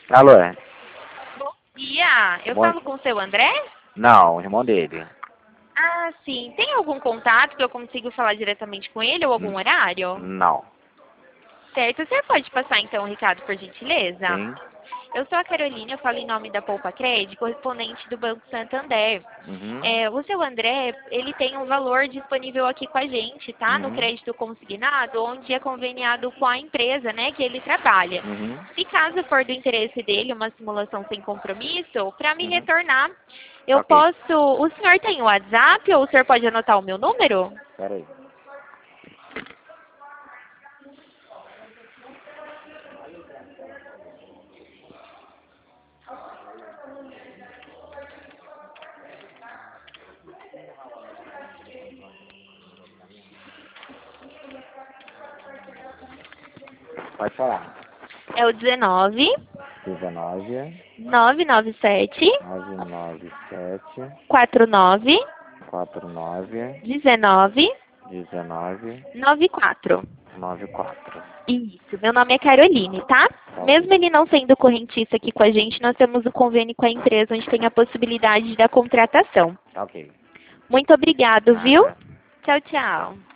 Alô? Bom dia, eu Bom... falo com o seu André? Não, o irmão dele. Ah, sim. Tem algum contato que eu consigo falar diretamente com ele ou algum horário? Não. Certo, você pode passar então o recado por gentileza? Sim. Eu sou a Carolina, eu falo em nome da Poupa Crédito, correspondente do Banco Santander. Uhum. O seu André, ele tem um valor disponível aqui com a gente, tá? No Uhum. crédito consignado, onde é conveniado com a empresa, né, que ele trabalha. Uhum. Se caso for do interesse dele, uma simulação sem compromisso, para me Uhum. retornar, eu Ok. posso... O senhor tem o WhatsApp ou o senhor pode anotar o meu número? Pera aí. Pode falar. É o 19 19 997 997 49 49 19 19 94. 94. Isso, meu nome é Caroline, tá? Mesmo ele não sendo correntista aqui com a gente, nós temos o convênio com a empresa onde tem a possibilidade da contratação. Ok. Muito obrigado, viu? Nada. Tchau, tchau.